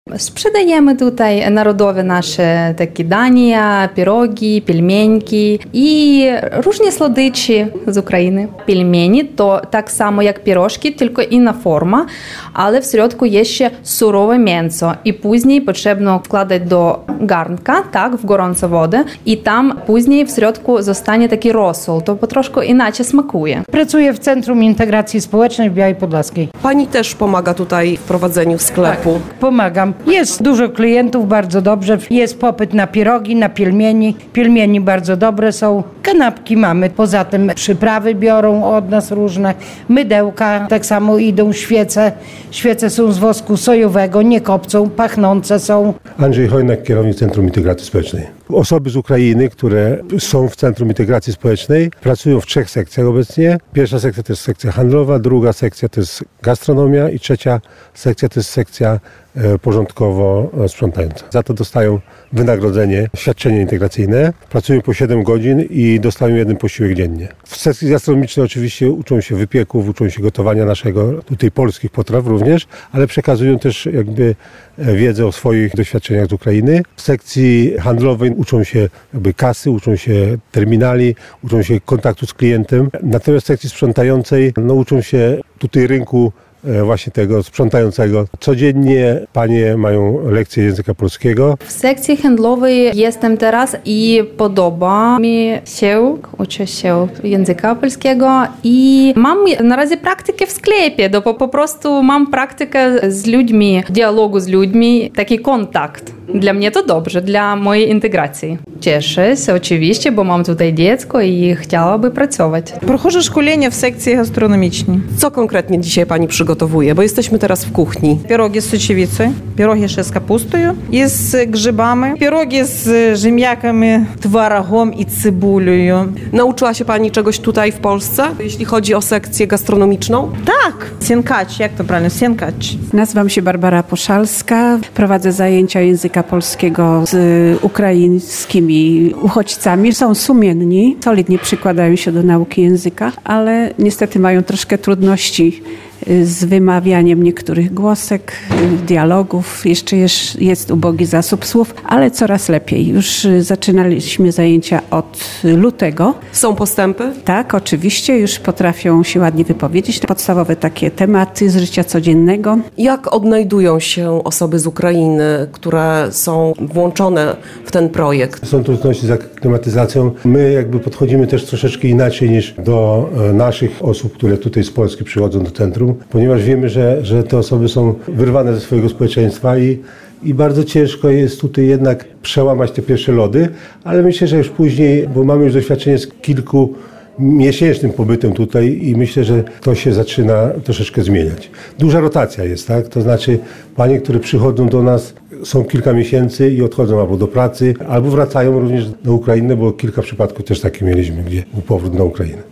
Sprzedajemy tutaj narodowe nasze takie dania, pierogi, pielmeńki i różne słodycze z Ukrainy. Pielmieni to tak samo jak pierożki, tylko inna forma, ale w środku jeszcze surowe mięso i później potrzebno wkładać do garnka, tak, w gorącą wodę i tam później w środku zostanie taki rosół, to po troszkę inaczej smakuje. Pracuję w Centrum Integracji Społecznej w Białej Podlaskiej. Pani też pomaga tutaj w prowadzeniu sklepu. Tak, pomagam. Jest dużo klientów, bardzo dobrze. Jest popyt na pierogi, na pielmieni. Pielmieni bardzo dobre są. Kanapki mamy. Poza tym przyprawy biorą od nas różne. Mydełka, tak samo idą świece. Świece są z wosku sojowego, nie kopcą, pachnące są. Andrzej Hojnak, kierownik Centrum Integracji Społecznej. Osoby z Ukrainy, które są w Centrum Integracji Społecznej, pracują w 3 sekcjach obecnie. Pierwsza sekcja to jest sekcja handlowa, druga sekcja to jest gastronomia i trzecia sekcja to jest sekcja porządkowo-sprzątająca. Za to dostają wynagrodzenie, świadczenie integracyjne. Pracują po 7 godzin i dostają 1 posiłek dziennie. W sekcji gastronomicznej oczywiście uczą się wypieków, uczą się gotowania naszego, tutaj polskich potraw również, ale przekazują też jakby wiedzę o swoich doświadczeniach z Ukrainy. W sekcji handlowej uczą się jakby kasy, uczą się terminali, uczą się kontaktu z klientem. Natomiast w sekcji sprzątającej uczą się tutaj rynku właśnie tego sprzątającego. Codziennie panie mają lekcje języka polskiego. W sekcji handlowej jestem teraz i podoba mi się, uczę się języka polskiego i mam na razie praktykę w sklepie, po prostu mam praktykę z ludźmi, dialogu z ludźmi, taki kontakt. Dla mnie to dobrze, dla mojej integracji. Cieszę się oczywiście, bo mam tutaj dziecko i chciałaby pracować. Проходжу szkolenie w sekcji gastronomicznej. Co konkretnie dzisiaj pani przygotowuje? Bo jesteśmy teraz w kuchni. Pierogi z soczewicy, pierogi z kapustą i z grzybami, pierogi z ziemniakami, twarogiem i cebulią. Nauczyła się pani czegoś tutaj w Polsce, jeśli chodzi o sekcję gastronomiczną? Tak, sienkaч, jak to prawильно, sienkaч. Nazywam się Barbara Poszalska, prowadzę zajęcia języka polskiego z ukraińskimi uchodźcami. Są sumienni, solidnie przykładają się do nauki języka, ale niestety mają troszkę trudności z wymawianiem niektórych głosek, dialogów. Jeszcze jest ubogi zasób słów, ale coraz lepiej. Już zaczynaliśmy zajęcia od lutego. Są postępy? Tak, oczywiście. Już potrafią się ładnie wypowiedzieć. Podstawowe takie tematy z życia codziennego. Jak odnajdują się osoby z Ukrainy, które są włączone w ten projekt? Są trudności z aklimatyzacją. My jakby podchodzimy też troszeczkę inaczej niż do naszych osób, które tutaj z Polski przychodzą do centrum, ponieważ wiemy, że te osoby są wyrwane ze swojego społeczeństwa i bardzo ciężko jest tutaj jednak przełamać te pierwsze lody, ale myślę, że już później, bo mamy już doświadczenie z kilkumiesięcznym pobytem tutaj i myślę, że to się zaczyna troszeczkę zmieniać. Duża rotacja jest, tak? To znaczy panie, które przychodzą do nas, są kilka miesięcy i odchodzą albo do pracy, albo wracają również do Ukrainy, bo kilka przypadków też takie mieliśmy, gdzie był powrót na Ukrainę.